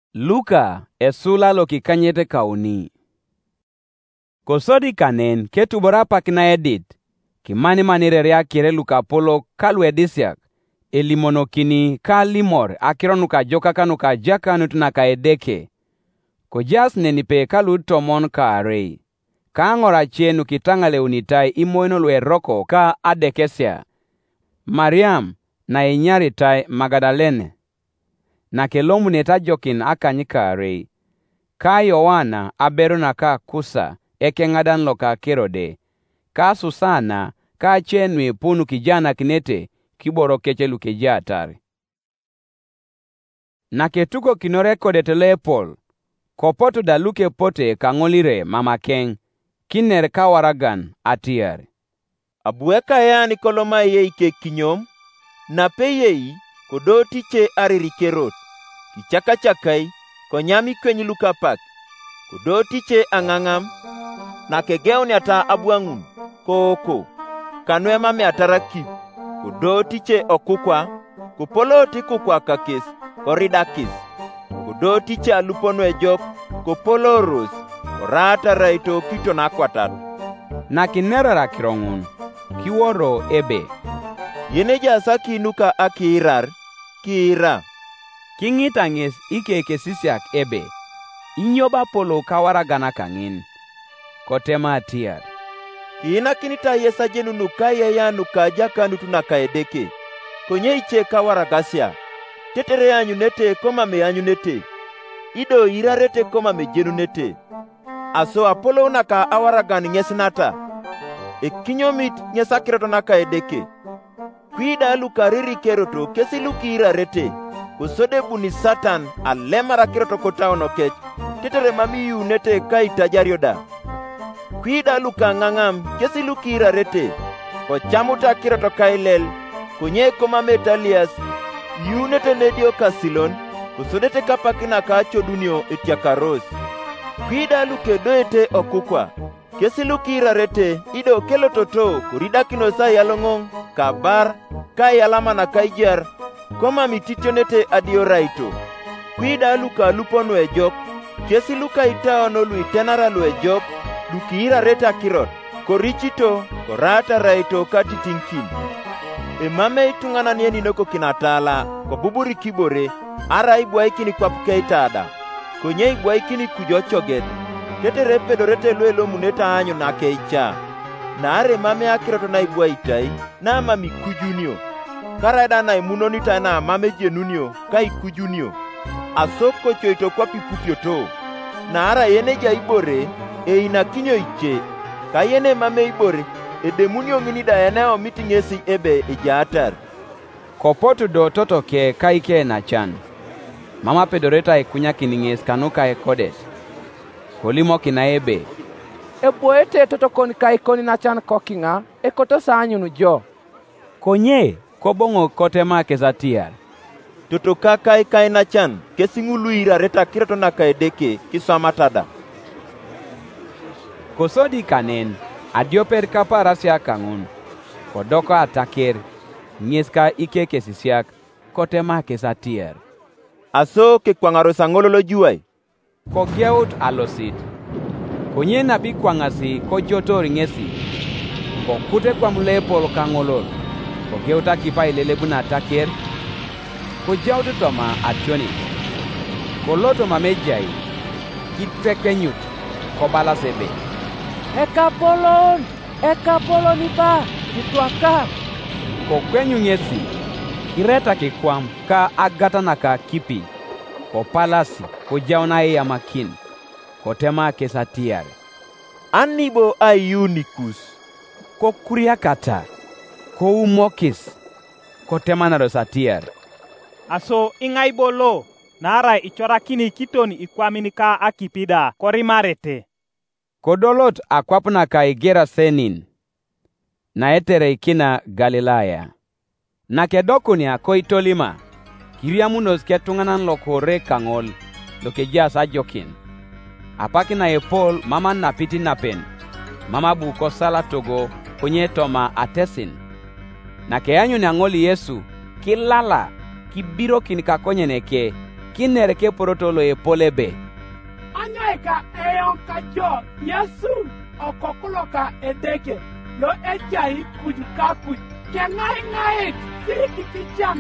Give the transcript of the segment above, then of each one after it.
Luka esula lo kikanyete kauni. Kosodi kanen ketubora pakina edit. Kimani manire ya kire Luka polo kalwe disiak. Elimonokini ka limor akironuka joka kanuka jaka nutunaka edeke. Kojas nenipe kalud tomon ka arei. Ka angora chenu kitangale unitai imoeno lwe roko ka adekesia. Mariam na inyari tai Magdalene. Na kelomu neta jokin akanyika arei. Ka Yohana abero na ka Kusa eke ngadan loka Kerode. Ka Susana ka chenwi punu kijana kinete kiboro keche lukeja atari. Na ketuko kinore kode telepol. Kopoto da luke pote kangolire mama keng. Kiner ka waragan atiar. Abueka yani koloma yei ke kinyom. Na pe yei kodo tiche ariri kerot. Kichaka chakai konyami kwenye Luka pak. Kodo tiche angangam. Na kegeoni ata abuangun. Koko. Kanwe mame atarakip. Kodo tiche okukwa. Kupolo ti kukwa kakis. Koridakis. Kodo tiche aluponwe jok. Kupolo ros. Korata raito kito na kwatat. Na kinerara kirongun. Kiworo ebe. Yene jasa kinuka akirar. Kira. Kingitangis ike kesisiak ebe. Inyoba polo kawaragana kangin. Kotema atiar. Kina kinita yesa jenu nuka ya nuka jaka nutunaka edeke. Konye iche kawaragasia. Tetere anyunete koma me anyunete. Ido irarete koma me jenunete. Aso Apolo unaka awaragan nyesinata. Kinyomit nyesakiroto naka edeke. Kwida Luka riri keroto kesi luki irarete. Usode buni Satan alemara kiroto kotaono kech. Tetere mami yunete kaita jarioda. Kwida Luka ngangam kesi luki irarete. Kochamuta kiroto kailel. Kunye koma metalias. Yunete nedio kasilon. Usodete kapakina kacho dunio etiakaros. Kwida luke doete okukwa. Kesi luki irarete. Ido kelo toto kuridakino sa yalongong. Kabar. Kai alama na kaijar. Koma mititionete adio raito. Kwida Luka lupono ejok. Kesi Luka itaono lui tenara lu ejok. Luki irarete akirot. Korichito. Korata raito katitinkin. Mame itungana nieni noko kinatala. Kobuburi kibore. Ara ibwa ikini kwa pukeitada. Konye ibwa ikini kujochoget. Tete repe dorete luelo muneta anyo na keicha. Na are mame akiroto na ibwa itai. Na mami kujunio. Karada na imunonita na mame jenunio. Kai kujunio. Asoko choito kwa pipupio to. Na ara yeneja ibore. Ina kinyo iche. Kayene mame ibore. Edemunio nginida eneo mitingesi ebe ijaatar. Kopotu do toto ke kaike na chan. Mama pedoreta ekunya kininges kanuka ekodet. Kolimo kina ebe. Eboete toto koni kaikoni na chan kokinga. Ekoto saanyunu jo. Konye kobongo kotema kezatiar. Toto kai na chan. Kesingulu irareta kiroto na kaedeke kisamatada. Kosodi kanen. Adioper kaparasia kangun. Kodoko ataker. Nyeska ike kesisiak. Kotema kesatiar. Aso ke kwangaro sangololo juai. Kogeut alosit. Konye nabi kwangasi kojoto ringesi. Kokute kwa mlepolo kangolol. Kogeuta kipa ilelebuna ataker. Kojautu toma ationis. Koloto mamejai. Kitekenyut. Kobala sebe. Ekapolon iba, kituaka. Kokwenyu ngesi, kireta kikwam, ka agata na ka kipi, ko palasi, ko jauna ya makin, ko tema kesatiare. Anibo ayunikus. Ko kuriakata, ko umokis, ko tema na rosatiare. Aso ingaibolo, nara ichorakini kitoni ikwamini ka akipida, korimarete. Kodolot akwapna ka igera senin. Na etere ikina Galilaya. Na kedokuni koitolima. Kiriamunos ketunganan lokore kangol. Lokeja sa jokin. Apakina epol mama napiti napen. Mama buko sala togo kunye toma atesin. Na keanyu ni angoli Yesu. Kilala. Kibiro kinikakonye neke. kinere ke porotolo e polebe. Anyaika eyon ka jo Yesu okokuloka edeke lo ejai kujukapu kenai sirikikichan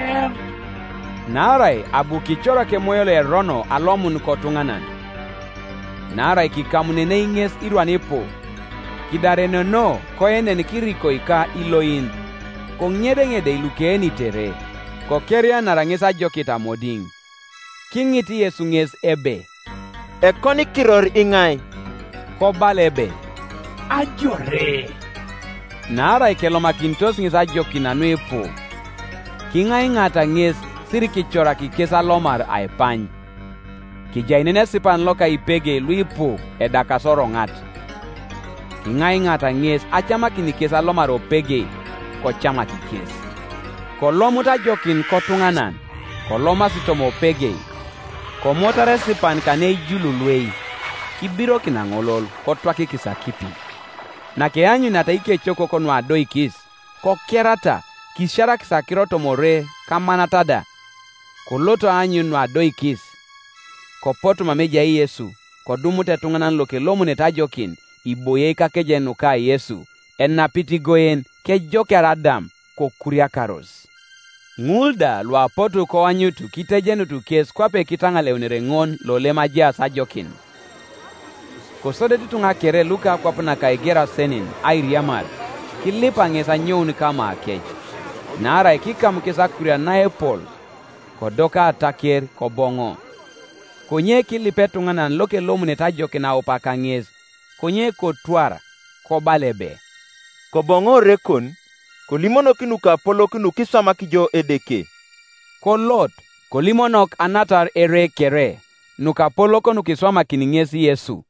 Narai abu kichora ke moyole rono alomun kotunganan. Narai kikamunene inges irwanipo. Kidareno no koenen kiriko ika iloin. Kong'ede ilukeni tere. Kokeria narangesa jokita moding. Kingiti Yesu nges ebe. Ekoni kiror ingai. Kobalebe. Ajore. Narai kelo makintos ngesa jokina nuepo. Kingai ngata nges sirikichora kikesa lomar aepany. Kijainene sipan loka ipege luipo edakasoro ngat. Kingai ngata nges achama kinikesa lomar opege kochama kikes. Kolomuta jokin kotunganan. Koloma sitomo opege. Komotare sipan kane jululwei. Kibiro kinangolol kotwaki kisakipi. Na keanyu nataike choko konwa doikis. Kokerata kishara kisakiro tomore kamanatada. Koloto anyu nwa doikis. Kopoto mameja Yesu. Kodumute tunganan loke lomune tajokin. Iboye kakeje nuka Yesu. Enna piti goyen ke joke Adam ko kuria karos. Ngulda lwa poto ko anyutu kitejenu tu kes kwape kitanga leunere ngon lo lema jia sajokin. Kosode titunga kere luka kwa puna kaigera senin airiamar. Kilipa ngesa nyouni kama akej. Nara ikika mkesa kuria nae Paul. Kodoka atakir kobongo. Konye kilipetunga loke lomune tajoke na opaka ngez. Konye kotwara kobalebe. Kobongo rekon. Kolimono kinuka polo kinukisama kijo edeke. Kolot. Kolimonok anatar ere kere. Nuka polo konukiswama kiningesi Yesu.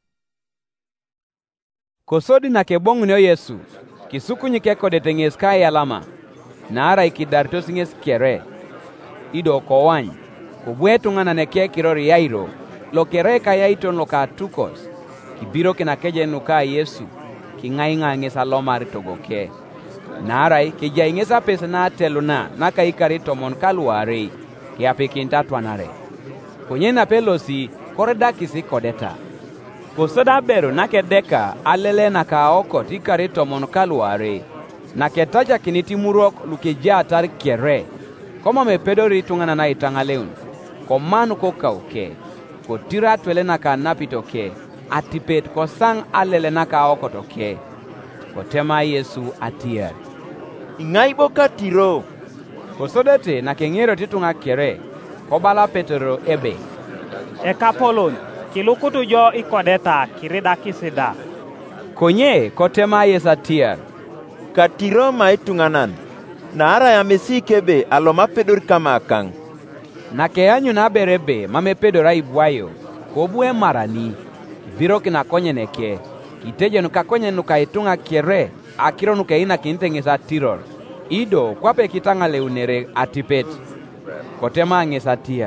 Kosodi na kebongu nyo Yesu. Kisuku nyikeko detenges kai alama. Naara ikidartos nges kere. Ido kowany. Kubwetu ngana neke kirori yairo. Lo kere kayaiton lo katukos. Kibiro kinakeje nuka Yesu. Kingainga ngesa lomar togoke. Narai kija ingesa pesa na teluna naka ikari tomon kaluare kiapi kintatwanare. Konye na pelosi koreda kisi kodeta. Kosoda bero nake deka alele naka oko tikari tomon kaluare. Nake taja kiniti murok lukija atar kere. Koma mepedori tungana na itangaleun. Komanu koka uke. Kotira twele naka napitoke. Atipet kosang alele naka oko toke. Kotema Yesu atiari. Ingaibo katiro. Kosodete na kengero titunga kere. Kobala Petero ebe. Ekapolon. Kilukutu jo ikodeta kirida kisida. Konye kotema Yesu atiari. Katiro maitunganan. Naara ya mesikebe aloma pedor kama akang. Na keanyu na berebe mame pedora ibwayo. Kobue marani. Viro kina konye neke. Kiteje nuka konye nuka itunga kere. Akiro nuka ina kintengesa tiror. Ido kwape kitanga leunere atipet. Kotema ngesa tia.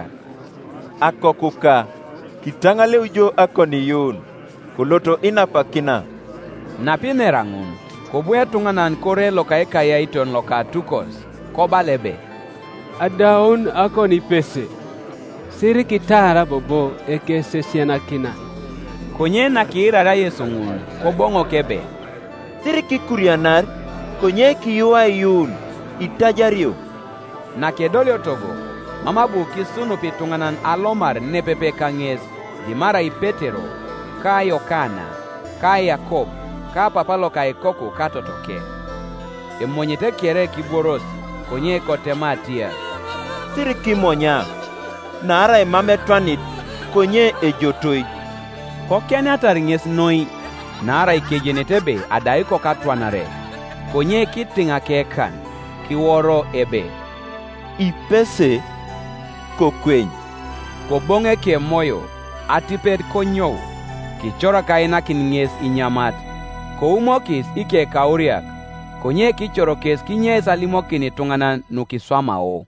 Akokuka. Kitanga leujo akoni yun. Kuloto ina pakina. Napine rangun. Kobue tunganan kore loka eka ya iton loka tukos. Kobalebe. Adaun akoni pese. Siri kitara bobo eke sesiana kina. Konye na kiirara Yesu ngun. Kobongo kebe. Siri kikurianar. Konye kiyua yun. Itajario. Na kedolio togo. Mama buki sunu pitunganan alomar nepepe kangez. Dimara ipetero. Ka Yokana. Ka Yakob. Ka papalo ka ekoko katotoke. Emonyete kere kiboros. Konye kotema atia. Siri kimonya. Naara emame twanit. Konye ejotoi. Kokene ataringes noi. Naara ikejenetebe adaiko katwanare. Konye kitinga kekan. Kiworo ebe. Ipese kokwen. Kobonge ke moyo. Atipet konyo. Kichora kaina kininges inyamat. Koumokis ike kauriak. Konye kichoro kes kinye salimo kinitunganan nukiswama o.